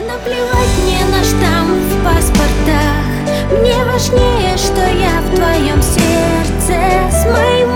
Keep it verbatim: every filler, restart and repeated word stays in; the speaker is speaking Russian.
Наплевать мне на штамп в паспортах, мне важнее, что я в твоем сердце. С моим